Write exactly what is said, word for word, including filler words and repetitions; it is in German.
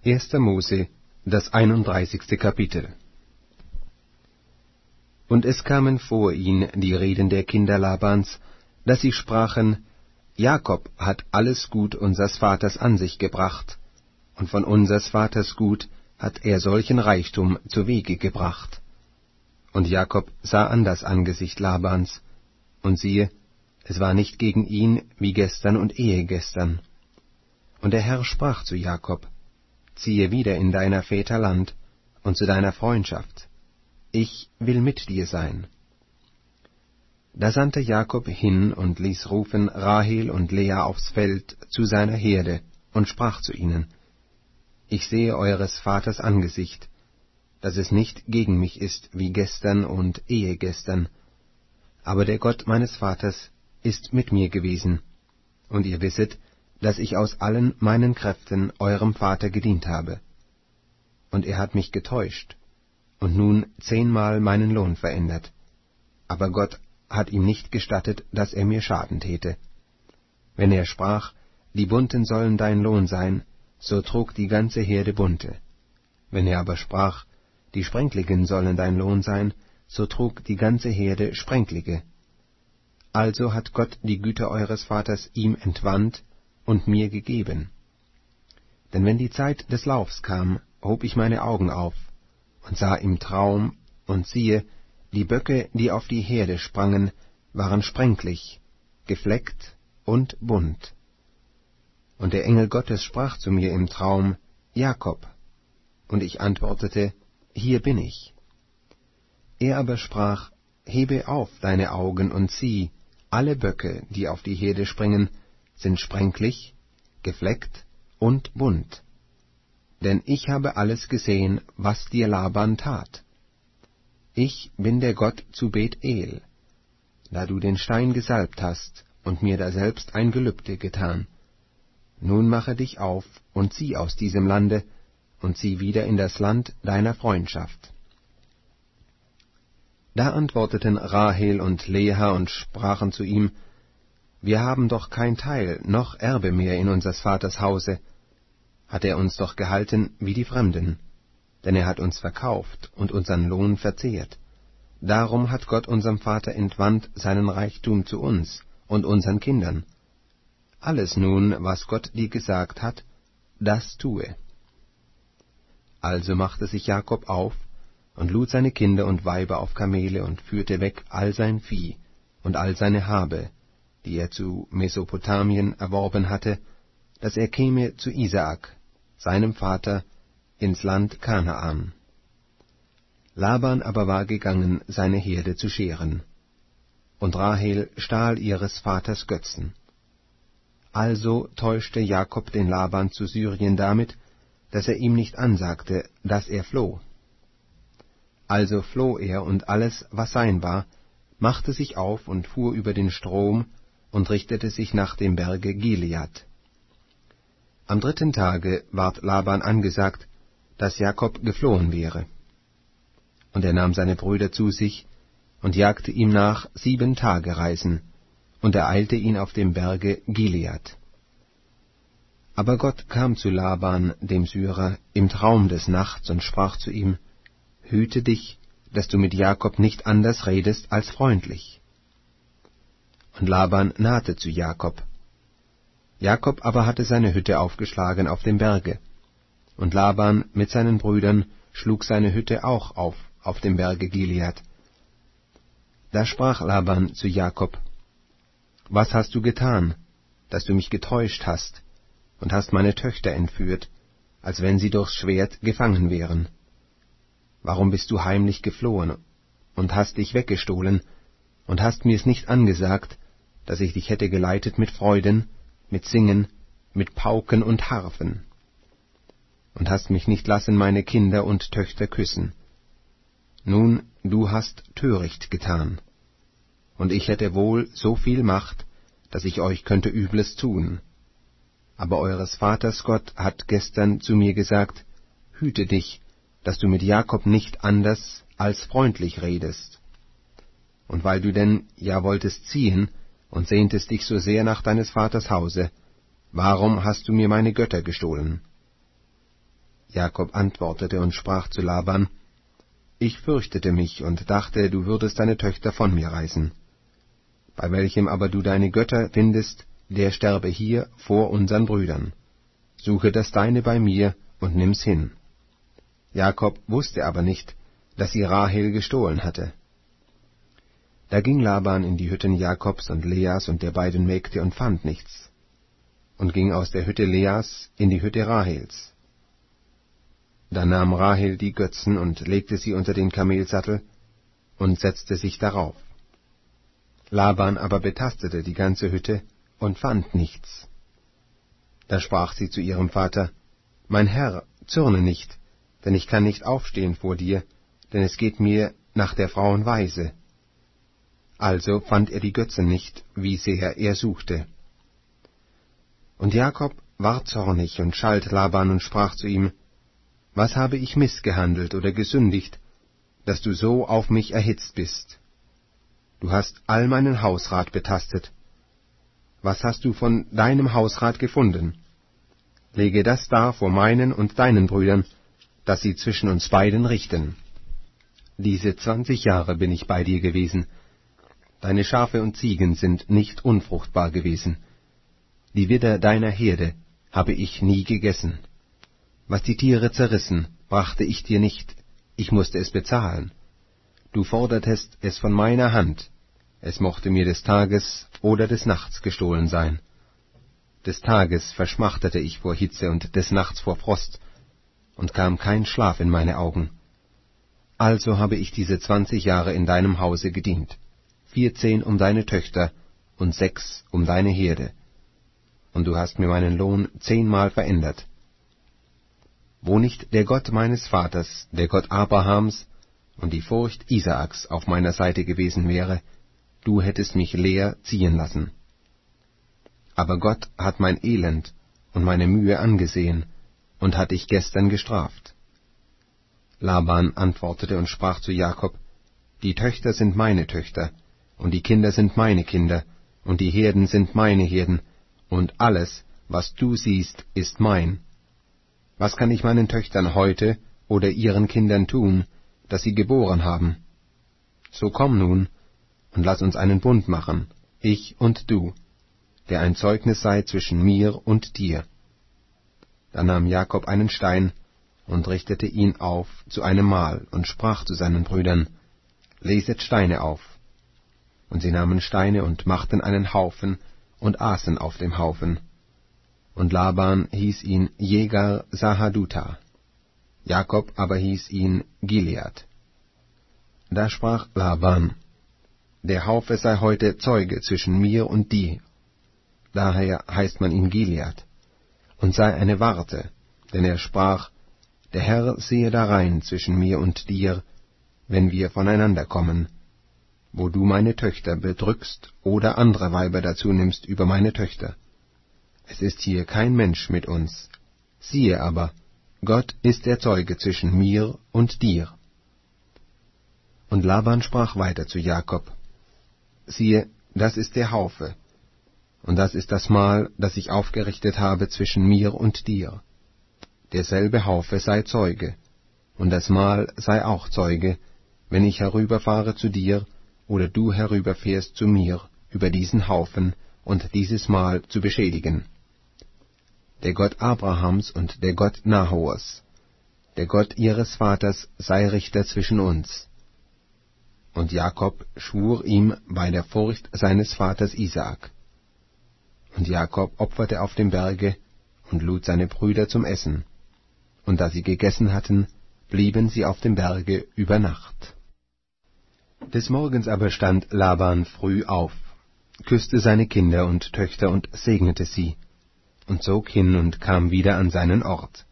erster Mose, das einunddreißigste Kapitel. Und es kamen vor ihn die Reden der Kinder Labans, dass sie sprachen: Jakob hat alles Gut unsers Vaters an sich gebracht, und von unsers Vaters Gut hat er solchen Reichtum zu Wege gebracht. Und Jakob sah an das Angesicht Labans, und siehe, es war nicht gegen ihn wie gestern und ehegestern. Und der Herr sprach zu Jakob: Ziehe wieder in deiner Väter Land und zu deiner Freundschaft, ich will mit dir sein. Da sandte Jakob hin und ließ rufen Rahel und Lea aufs Feld zu seiner Herde und sprach zu ihnen: Ich sehe eures Vaters Angesicht, dass es nicht gegen mich ist wie gestern und ehegestern, aber der Gott meines Vaters ist mit mir gewesen, und ihr wisset, dass ich aus allen meinen Kräften eurem Vater gedient habe. Und er hat mich getäuscht und nun zehnmal meinen Lohn verändert, aber Gott hat ihm nicht gestattet, dass er mir Schaden täte. Wenn er sprach, die Bunten sollen dein Lohn sein, so trug die ganze Herde Bunte. Wenn er aber sprach, die Sprenkligen sollen dein Lohn sein, so trug die ganze Herde Sprenklige. Also hat Gott die Güter eures Vaters ihm entwandt und mir gegeben. Denn wenn die Zeit des Laufs kam, hob ich meine Augen auf und sah im Traum, und siehe, die Böcke, die auf die Herde sprangen, waren sprenklig, gefleckt und bunt. Und der Engel Gottes sprach zu mir im Traum: Jakob. Und ich antwortete: Hier bin ich. Er aber sprach: Hebe auf deine Augen und sieh, alle Böcke, die auf die Herde springen, sind sprenklig, gefleckt und bunt. Denn ich habe alles gesehen, was dir Laban tat. Ich bin der Gott zu Beth-El, da du den Stein gesalbt hast und mir daselbst ein Gelübde getan. Nun mache dich auf und zieh aus diesem Lande und zieh wieder in das Land deiner Freundschaft. Da antworteten Rahel und Lea und sprachen zu ihm: Wir haben doch kein Teil noch Erbe mehr in unsers Vaters Hause. Hat er uns doch gehalten wie die Fremden, denn er hat uns verkauft und unseren Lohn verzehrt. Darum hat Gott unserem Vater entwandt seinen Reichtum zu uns und unseren Kindern. Alles nun, was Gott dir gesagt hat, das tue. Also machte sich Jakob auf und lud seine Kinder und Weiber auf Kamele und führte weg all sein Vieh und all seine Habe, die er zu Mesopotamien erworben hatte, dass er käme zu Isaak, seinem Vater, ins Land Kanaan. Laban aber war gegangen, seine Herde zu scheren, und Rahel stahl ihres Vaters Götzen. Also täuschte Jakob den Laban zu Syrien damit, dass er ihm nicht ansagte, dass er floh. Also floh er, und alles, was sein war, machte sich auf und fuhr über den Strom und richtete sich nach dem Berge Gilead. Am dritten Tage ward Laban angesagt, dass Jakob geflohen wäre. Und er nahm seine Brüder zu sich und jagte ihm nach sieben Tagereisen und ereilte ihn auf dem Berge Gilead. Aber Gott kam zu Laban, dem Syrer, im Traum des Nachts und sprach zu ihm: Hüte dich, dass du mit Jakob nicht anders redest als freundlich. Und Laban nahte zu Jakob. Jakob aber hatte seine Hütte aufgeschlagen auf dem Berge, und Laban mit seinen Brüdern schlug seine Hütte auch auf auf dem Berge Gilead. Da sprach Laban zu Jakob: Was hast du getan, dass du mich getäuscht hast und hast meine Töchter entführt, als wenn sie durchs Schwert gefangen wären? Warum bist du heimlich geflohen und hast dich weggestohlen und hast mir's nicht angesagt, dass ich dich hätte geleitet mit Freuden, mit Singen, mit Pauken und Harfen? Und hast mich nicht lassen meine Kinder und Töchter küssen. Nun, du hast töricht getan. Und ich hätte wohl so viel Macht, dass ich euch könnte Übles tun. Aber eures Vaters Gott hat gestern zu mir gesagt: Hüte dich, dass du mit Jakob nicht anders als freundlich redest. Und weil du denn ja wolltest ziehen und sehntest dich so sehr nach deines Vaters Hause, warum hast du mir meine Götter gestohlen? Jakob antwortete und sprach zu Laban: Ich fürchtete mich und dachte, du würdest deine Töchter von mir reißen. Bei welchem aber du deine Götter findest, der sterbe hier vor unseren Brüdern. Suche das Deine bei mir und nimm's hin. Jakob wusste aber nicht, dass sie Rahel gestohlen hatte. Da ging Laban in die Hütten Jakobs und Leas und der beiden Mägde und fand nichts, und ging aus der Hütte Leas in die Hütte Rahels. Da nahm Rahel die Götzen und legte sie unter den Kamelsattel und setzte sich darauf. Laban aber betastete die ganze Hütte und fand nichts. Da sprach sie zu ihrem Vater: Mein Herr, zürne nicht, denn ich kann nicht aufstehen vor dir, denn es geht mir nach der Frauen Weise. Also fand er die Götzen nicht, wie sehr er suchte. Und Jakob ward zornig und schalt Laban und sprach zu ihm: Was habe ich missgehandelt oder gesündigt, dass du so auf mich erhitzt bist? Du hast all meinen Hausrat betastet. Was hast du von deinem Hausrat gefunden? Lege das dar vor meinen und deinen Brüdern, dass sie zwischen uns beiden richten. Diese zwanzig Jahre bin ich bei dir gewesen. Deine Schafe und Ziegen sind nicht unfruchtbar gewesen. Die Widder deiner Herde habe ich nie gegessen. Was die Tiere zerrissen, brachte ich dir nicht, ich musste es bezahlen. Du fordertest es von meiner Hand, es mochte mir des Tages oder des Nachts gestohlen sein. Des Tages verschmachtete ich vor Hitze und des Nachts vor Frost, und kam kein Schlaf in meine Augen. Also habe ich diese zwanzig Jahre in deinem Hause gedient, vierzehn um deine Töchter und sechs um deine Herde, und du hast mir meinen Lohn zehnmal verändert. Wo nicht der Gott meines Vaters, der Gott Abrahams und die Furcht Isaaks auf meiner Seite gewesen wäre, du hättest mich leer ziehen lassen. Aber Gott hat mein Elend und meine Mühe angesehen und hat dich gestern gestraft. Laban antwortete und sprach zu Jakob: Die Töchter sind meine Töchter, und die Kinder sind meine Kinder, und die Herden sind meine Herden, und alles, was du siehst, ist mein. Was kann ich meinen Töchtern heute oder ihren Kindern tun, dass sie geboren haben? So komm nun, und lass uns einen Bund machen, ich und du, der ein Zeugnis sei zwischen mir und dir. Da nahm Jakob einen Stein und richtete ihn auf zu einem Mahl und sprach zu seinen Brüdern: Leset Steine auf. Und sie nahmen Steine und machten einen Haufen und aßen auf dem Haufen. Und Laban hieß ihn Jegar Sahaduta, Jakob aber hieß ihn Gilead. Da sprach Laban: Der Haufe sei heute Zeuge zwischen mir und dir. Daher heißt man ihn Gilead, und sei eine Warte, denn er sprach: Der Herr sehe darein zwischen mir und dir, wenn wir voneinander kommen, wo du meine Töchter bedrückst oder andere Weiber dazu nimmst über meine Töchter. Es ist hier kein Mensch mit uns. Siehe aber, Gott ist der Zeuge zwischen mir und dir. Und Laban sprach weiter zu Jakob: Siehe, das ist der Haufe, und das ist das Mahl, das ich aufgerichtet habe zwischen mir und dir. Derselbe Haufe sei Zeuge, und das Mahl sei auch Zeuge, wenn ich herüberfahre zu dir, oder du herüberfährst zu mir, über diesen Haufen und dieses Mahl zu beschädigen. Der Gott Abrahams und der Gott Nahors, der Gott ihres Vaters, sei Richter zwischen uns. Und Jakob schwur ihm bei der Furcht seines Vaters Isaak. Und Jakob opferte auf dem Berge und lud seine Brüder zum Essen. Und da sie gegessen hatten, blieben sie auf dem Berge über Nacht. Des Morgens aber stand Laban früh auf, küßte seine Kinder und Töchter und segnete sie, und zog hin und kam wieder an seinen Ort.